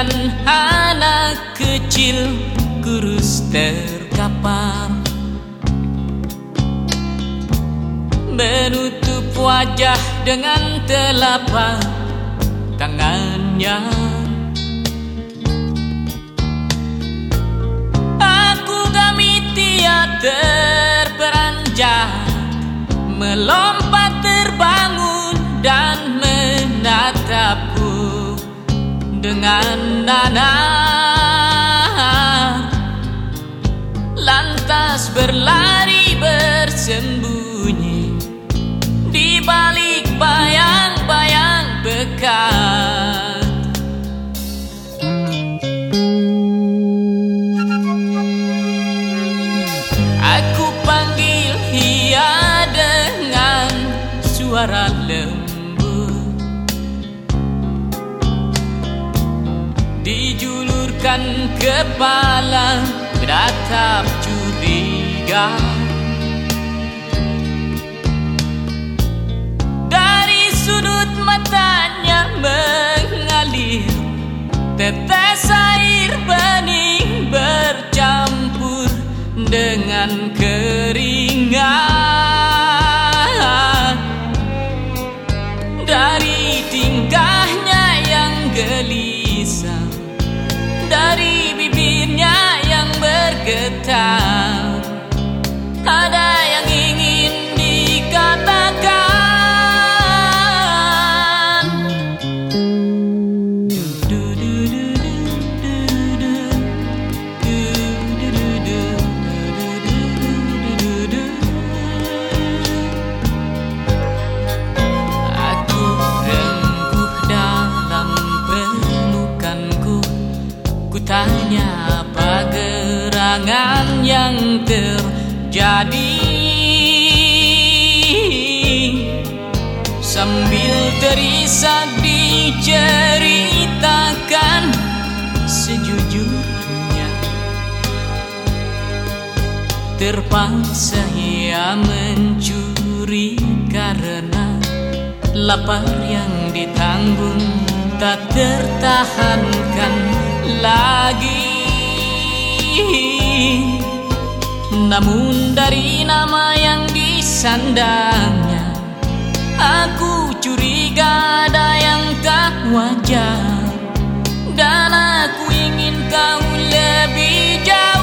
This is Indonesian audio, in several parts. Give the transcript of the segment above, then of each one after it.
bagaikan anak kecil kurus terkapar, menutup wajah dengan telapak tangannya. Aku Gamitia terperanjat, melompat terbangun dan menatapku dengan nanar, lantas berlari bersembunyi di balik bayang-bayang pekat. Aku panggil ia dengan suara lembut, dijulurkan kepala beratap curiga. Dari sudut matanya mengalir tetes air bening bercampur dengan keringat. Dari tingkahnya yang gelisah, dari bibirnya yang bergetar, ada yang ingin dikatakan. Aku rengkuh dalam pelukanku, ku tanya apa gerangan yang terjadi, sambil terisak diceritakan sejujurnya. Terpaksa ia mencuri karena lapar yang ditanggung tak tertahankan lagi. Namun dari nama yang disandangnya, aku curiga ada yang tak wajar, dan aku ingin kau lebih jauh.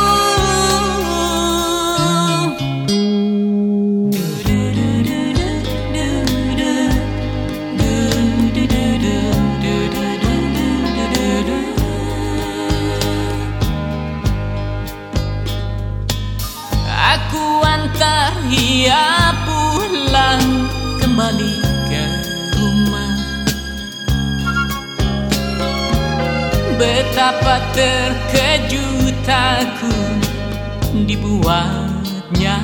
Aku antar ia pulang kembali ke rumah. Betapa terkejut aku dibuatnya.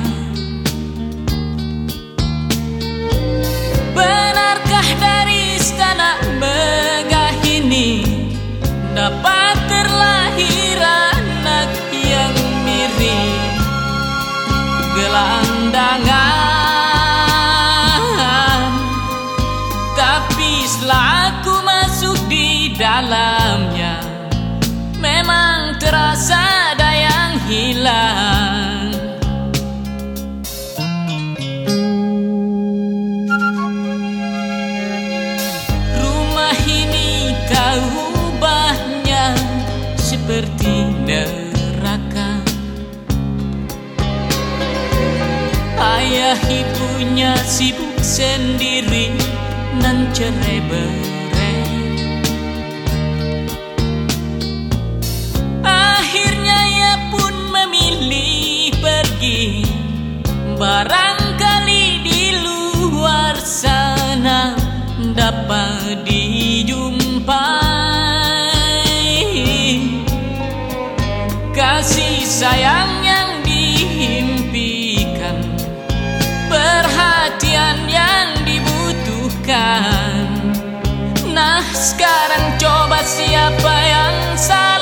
Benarkah dari istana megah ini dapat terlahir anak yang mirip gelandangan? Tapi setelah aku masuk di dalamnya, memang terasa ada yang hilang. Rumah ini tak ubahnya seperti neraka. Ayah ibunya sibuk sendiri nan cerai-berai. Akhirnya ia pun memilih pergi, barangkali di luar sana dapat dijumpai kasih sayang yang diimpikan, perhatian yang dibutuhkan. Nah sekarang coba siapa yang salah?